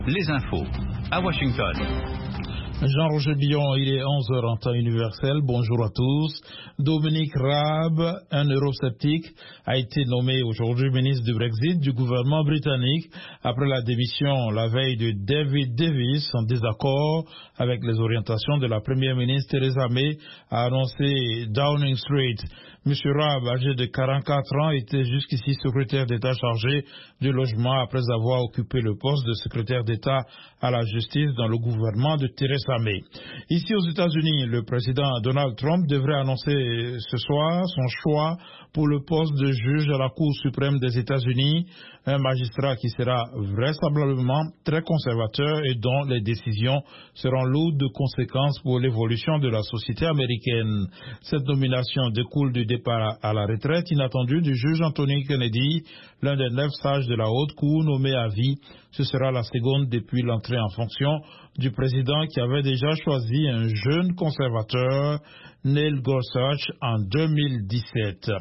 Les infos à Washington. Jean-Roger Billon, il est 11h en temps universel. Bonjour à tous. Dominic Raab, un eurosceptique, a été nommé aujourd'hui ministre du Brexit du gouvernement britannique après la démission la veille de David Davis en désaccord avec les orientations de la première ministre Theresa May, a annoncé Downing Street. M. Raab, âgé de 44 ans, était jusqu'ici secrétaire d'État chargé du logement après avoir occupé le poste de secrétaire d'État à la justice dans le gouvernement de Theresa May. Ici aux États-Unis, le président Donald Trump devrait annoncer ce soir son choix pour le poste de juge à la Cour suprême des États-Unis, un magistrat qui sera vraisemblablement très conservateur et dont les décisions seront lourdes de conséquences pour l'évolution de la société américaine. Cette nomination découle du départ à la retraite inattendu du juge Anthony Kennedy, l'un des 9 sages de la Haute Cour nommé à vie. Ce sera la seconde depuis l'entrée en fonction du président qui avait déjà choisi un jeune conservateur, Neil Gorsuch, en 2017.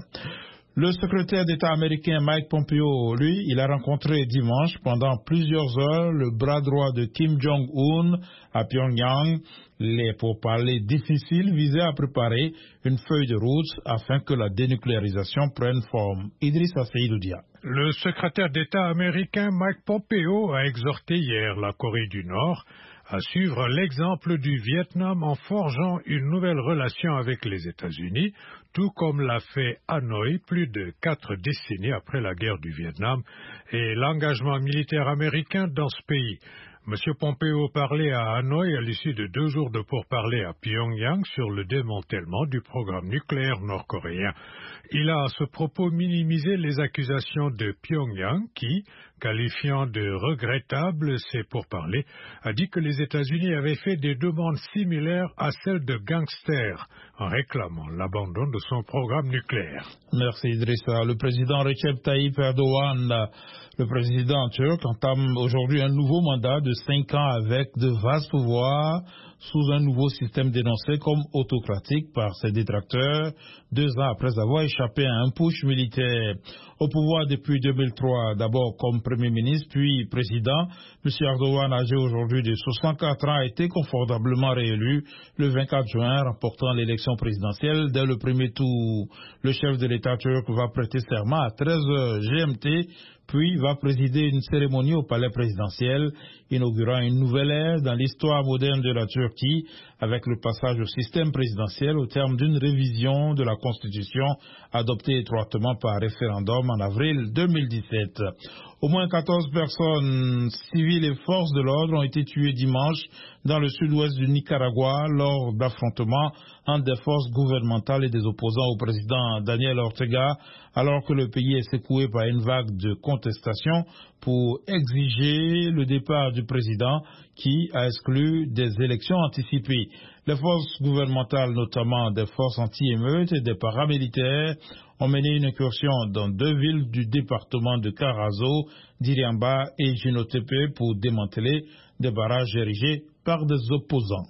Le secrétaire d'État américain Mike Pompeo, lui, il a rencontré dimanche pendant plusieurs heures le bras droit de Kim Jong-un à Pyongyang. Les pourparlers difficiles visaient à préparer une feuille de route afin que la dénucléarisation prenne forme. Idrissa Seydoudia. Le secrétaire d'État américain Mike Pompeo a exhorté hier la Corée du Nord à suivre l'exemple du Vietnam en forgeant une nouvelle relation avec les États-Unis, tout comme l'a fait Hanoï plus de 4 décennies après la guerre du Vietnam et l'engagement militaire américain dans ce pays. M. Pompeo parlait à Hanoï à l'issue de 2 jours de pourparlers à Pyongyang sur le démantèlement du programme nucléaire nord-coréen. Il a à ce propos minimisé les accusations de Pyongyang qui, qualifiant de regrettables ces pourparlers, a dit que les États-Unis avaient fait des demandes similaires à celles de gangsters en réclamant l'abandon de son programme nucléaire. Merci Idrissa. Le président Recep Tayyip Erdogan, le président turc, entame aujourd'hui un nouveau mandat de 5 ans avec de vastes pouvoirs sous un nouveau système dénoncé comme autocratique par ses détracteurs 2 ans après avoir échappé à un putsch militaire. Au pouvoir depuis 2003, d'abord comme Premier ministre puis président, M. Erdogan, âgé aujourd'hui de 64 ans, a été confortablement réélu le 24 juin, remportant l'élection présidentielle dès le premier tour. Le chef de l'État turc va prêter serment à 13h GMT, puis va présider une cérémonie au palais présidentiel, inaugurant une nouvelle ère dans l'histoire moderne de la Turquie, avec le passage au système présidentiel au terme d'une révision de la Constitution adoptée étroitement par référendum en avril 2017. Au moins 14 personnes civiles et forces de l'ordre ont été tuées dimanche dans le sud-ouest du Nicaragua lors d'affrontements entre des forces gouvernementales et des opposants au président Daniel Ortega, alors que le pays est secoué par une vague de contestation pour exiger le départ du président qui a exclu des élections anticipées. Les forces gouvernementales, notamment des forces anti-émeutes et des paramilitaires, ont mené une incursion dans 2 villes du département de Carazo, Diriamba et Jinotepe pour démanteler des barrages érigés par des opposants.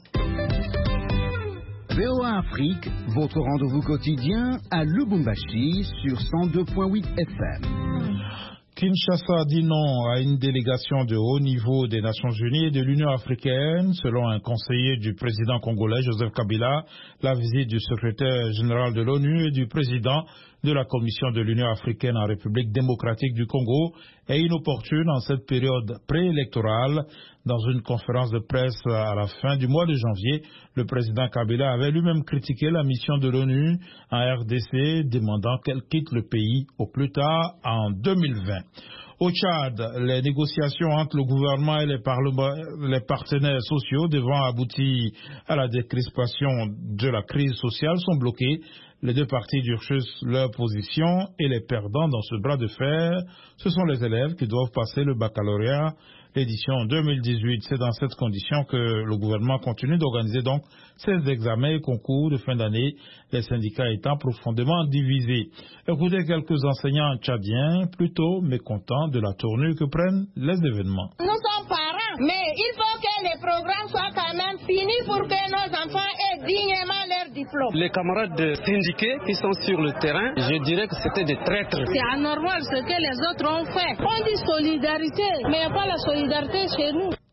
VOA Afrique, votre rendez-vous quotidien à Lubumbashi sur 102.8 FM. Kinshasa dit non à une délégation de haut niveau des Nations Unies et de l'Union africaine. Selon un conseiller du président congolais Joseph Kabila, la visite du secrétaire général de l'ONU et du président de la Commission de l'Union africaine en République démocratique du Congo est inopportune en cette période préélectorale. Dans une conférence de presse à la fin du mois de janvier, le président Kabila avait lui-même critiqué la mission de l'ONU en RDC, demandant qu'elle quitte le pays au plus tard en 2020. Au Tchad, les négociations entre le gouvernement et les partenaires sociaux devant aboutir à la décrispation de la crise sociale sont bloquées. Les 2 parties durcissent leur position et les perdants dans ce bras de fer, ce sont les élèves qui doivent passer le baccalauréat. L'édition 2018, c'est dans cette condition que le gouvernement continue d'organiser donc ces examens et concours de fin d'année, les syndicats étant profondément divisés. Écoutez quelques enseignants tchadiens plutôt mécontents de la tournure que prennent les événements. Nous sommes parents, mais il faut que les programmes soient quand même finis pour que nos enfants aient dignement leur diplôme. Les camarades syndiqués qui sont sur le terrain, je dirais que c'était des traîtres. C'est anormal ce que les autres ont fait. On dit solidarité, mais il n'y a pas la solidarité chez nous.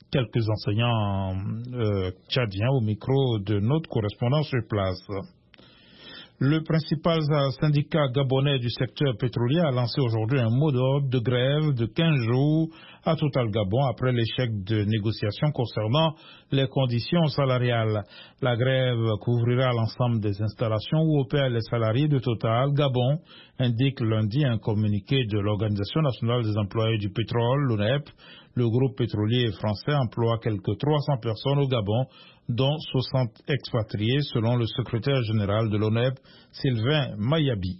quelques enseignants tchadiens au micro de notre correspondant sur place. Le principal syndicat gabonais du secteur pétrolier a lancé aujourd'hui un mot d'ordre de grève de 15 jours à Total Gabon après l'échec de négociations concernant les conditions salariales. La grève couvrira l'ensemble des installations où opèrent les salariés de Total Gabon, indique lundi un communiqué de l'Organisation nationale des employés du pétrole, l'ONEP. Le groupe pétrolier français emploie quelques 300 personnes au Gabon, dont 60 expatriés, selon le secrétaire général de l'ONEP, Sylvain Mayabi.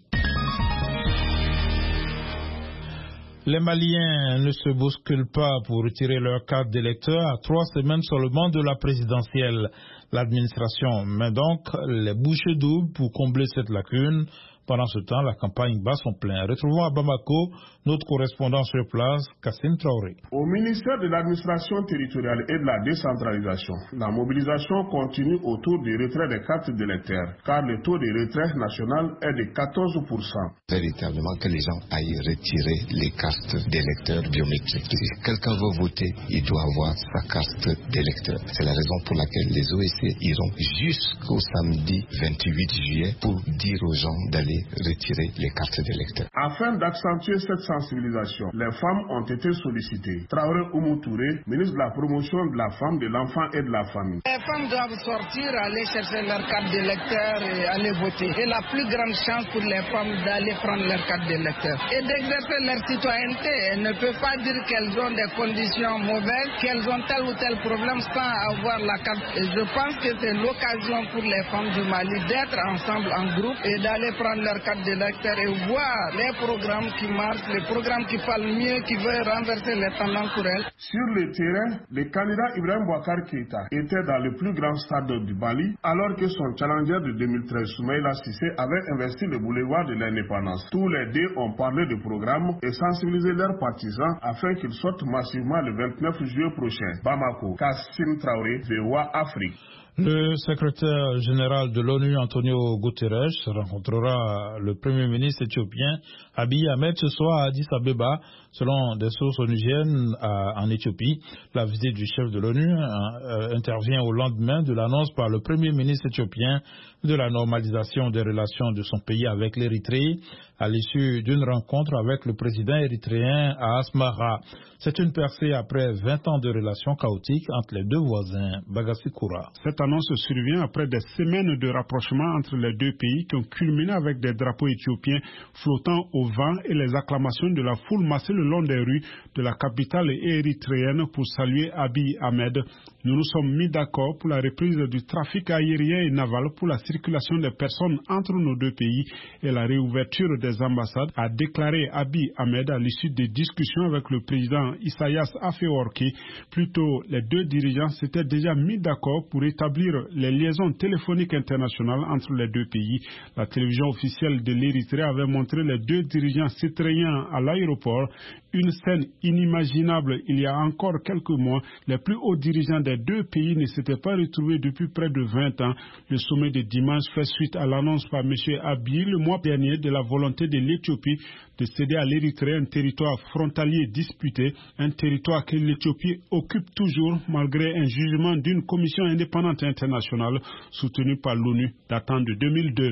Les Maliens ne se bousculent pas pour retirer leur carte d'électeur à 3 semaines seulement de la présidentielle. L'administration met donc les bouchées doubles pour combler cette lacune. Pendant ce temps, la campagne bat son plein. Retrouvons à Bamako notre correspondant sur place, Kassim Traoré. Au ministère de l'administration territoriale et de la décentralisation, la mobilisation continue autour du retrait des cartes d'électeurs, car le taux de retrait national est de 14%. Véritablement que les gens aillent retirer les cartes d'électeurs biométriques. Si quelqu'un veut voter, il doit avoir sa carte d'électeur. C'est la raison pour laquelle les OSC iront jusqu'au samedi 28 juillet pour dire aux gens d'aller retirer les cartes d'électeurs. Afin d'accentuer cette sensibilisation, les femmes ont été sollicitées. Traoré Oumou Touré, ministre de la promotion de la femme, de l'enfant et de la famille. Les femmes doivent sortir, aller chercher leur carte d'électeur et aller voter. Et la plus grande chance pour les femmes d'aller prendre leur carte d'électeur et d'exercer leur citoyenneté. Elles ne peuvent pas dire qu'elles ont des conditions mauvaises, qu'elles ont tel ou tel problème sans avoir la carte. Et je pense que c'est l'occasion pour les femmes du Mali d'être ensemble en groupe et d'aller prendre leur carte d'électeur et voir les programmes qui marchent, les programmes qui parlent mieux, qui veulent renverser les tendances pour elles. Sur le terrain, le candidat Ibrahim Boubacar Keïta était dans le plus grand stade du Mali, alors que son challenger de 2013, Soumaïla Cissé, avait investi le boulevard de l'indépendance. Tous les deux ont parlé de programme et sensibilisé leurs partisans afin qu'ils sortent massivement le 29 juillet prochain. Bamako, Kassim Traoré, VOA Afrique. Le secrétaire général de l'ONU, Antonio Guterres, rencontrera le premier ministre éthiopien Abiy Ahmed ce soir à Addis Abeba, selon des sources onusiennes en Éthiopie. La visite du chef de l'ONU intervient au lendemain de l'annonce par le premier ministre éthiopien de la normalisation des relations de son pays avec l'Érythrée, à l'issue d'une rencontre avec le président érythréen à Asmara. C'est une percée après 20 ans de relations chaotiques entre les deux voisins. Bagassi Koura. Cette annonce survient après des semaines de rapprochement entre les deux pays qui ont culminé avec des drapeaux éthiopiens flottant au vent et les acclamations de la foule massée le long des rues de la capitale érythréenne pour saluer Abiy Ahmed. Nous nous sommes mis d'accord pour la reprise du trafic aérien et naval pour la circulation des personnes entre nos deux pays et la réouverture des ambassades, a déclaré Abiy Ahmed à l'issue des discussions avec le président Isaias Afewerki. Plus tôt, les deux dirigeants s'étaient déjà mis d'accord pour établir les liaisons téléphoniques internationales entre les deux pays. La télévision officielle de l'Érythrée avait montré les deux dirigeants s'étreignant à l'aéroport, une scène inimaginable il y a encore quelques mois. Les plus hauts dirigeants des deux pays ne s'étaient pas retrouvés depuis près de 20 ans. Le sommet de dimanche fait suite à l'annonce par M. Abiy le mois dernier de la volonté de l'Éthiopie de céder à l'Érythrée un territoire frontalier disputé, un territoire que l'Éthiopie occupe toujours malgré un jugement d'une commission indépendante internationale soutenue par l'ONU datant de 2002.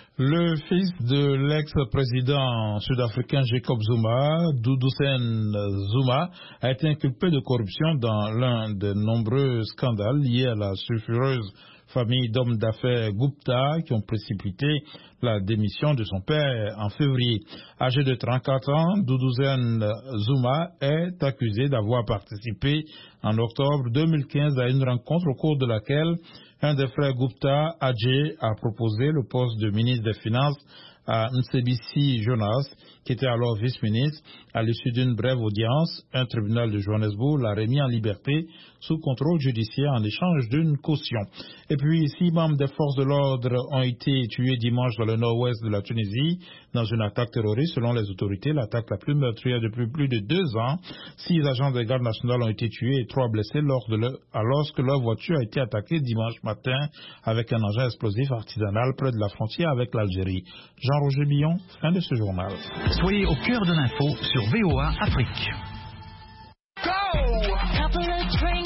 Le fils de l'ex-président sud-africain Jacob Zuma, Dudusen Zuma, a été inculpé de corruption dans l'un des nombreux scandales liés à la sulfureuse famille d'hommes d'affaires Gupta qui ont précipité la démission de son père en février. Âgé de 34 ans, Dudusen Zuma est accusé d'avoir participé en octobre 2015 à une rencontre au cours de laquelle un des frères Gupta, Ajay, a proposé le poste de ministre des Finances à Msebisi Jonas, qui était alors vice-ministre. À l'issue d'une brève audience, un tribunal de Johannesburg l'a remis en liberté sous contrôle judiciaire en échange d'une caution. Et puis, 6 membres des forces de l'ordre ont été tués dimanche dans le nord-ouest de la Tunisie dans une attaque terroriste. Selon les autorités, l'attaque la plus meurtrière depuis plus de 2 ans. 6 agents des gardes nationales ont été tués et 3 blessés lorsque leur voiture a été attaquée dimanche matin avec un engin explosif artisanal près de la frontière avec l'Algérie. Jean-Roger Billon, fin de ce journal. Soyez au cœur de l'info sur VOA Afrique.